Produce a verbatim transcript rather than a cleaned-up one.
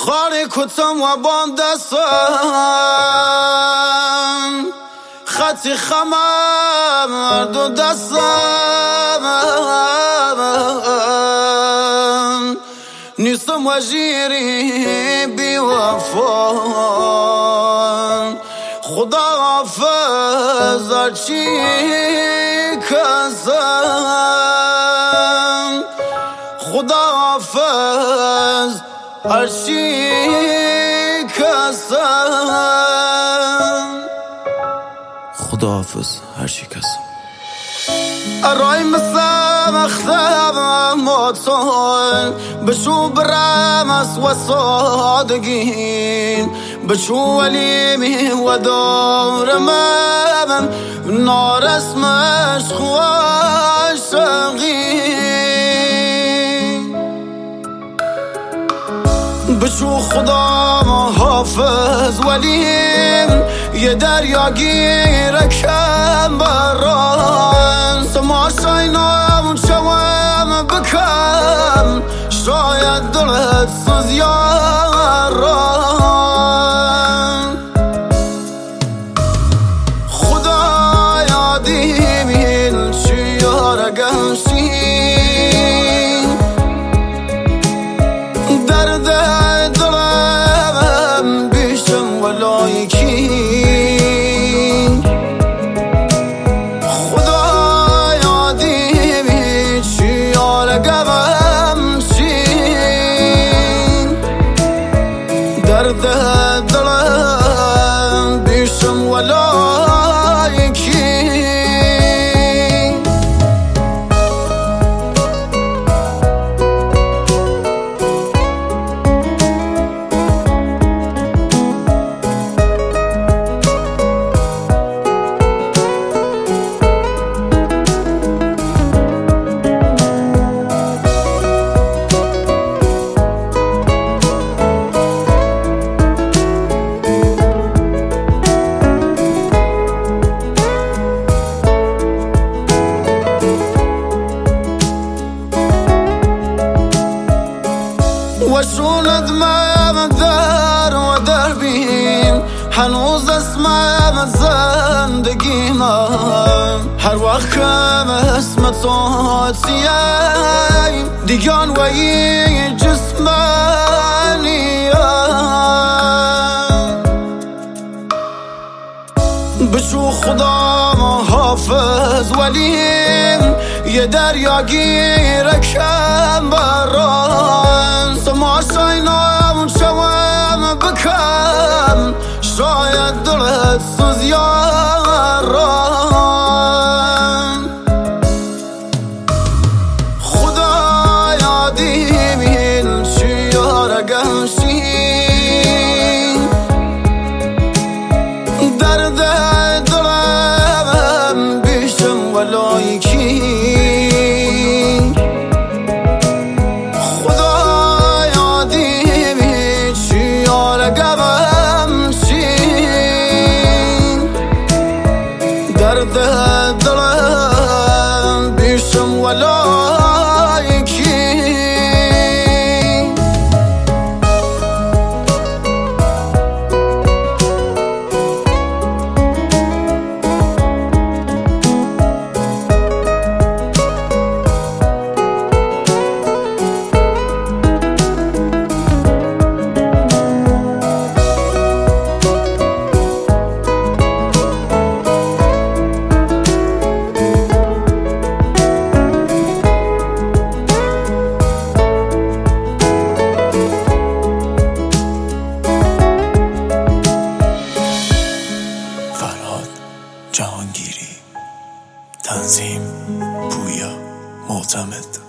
خاری کتم و بام دستم خطی خمم هر دو دستم نیستم و جیری بی وفا خدا حافظ هرچی کسم خدا حافظ هرچی کسم خدا حافظ هرچی کسم الرأي مسام اختام موتون بشو برامس وصادقين بشو وليمي ودور مامن نار اسمش خواشقين بشو خدا حافظ ولیم یه دریا گیرکم بران سماشای نامون شوام بکم شاید دلت سوزیاران خدا یادیم این چیار گمشین درد دلم بیشم ولایکی خدا یادیم این چیار گمشین درد دلم بیشم ولایکی وشون ادمام در و دربیم هنوز اسمم زندگیم هر وقت کم اسم تو سیم دیگان و یه جسمانیم بشو خدا حافظ ولیم یه دریا گیرکم بران سماشای نامون شوام بکم شاید دلت سوزیاران خدا یادیم این چیار گمشین درد دلم بیشم ولایکی درد دلم بیشم ولایکی جهانگیری تنظیم پویا معتمد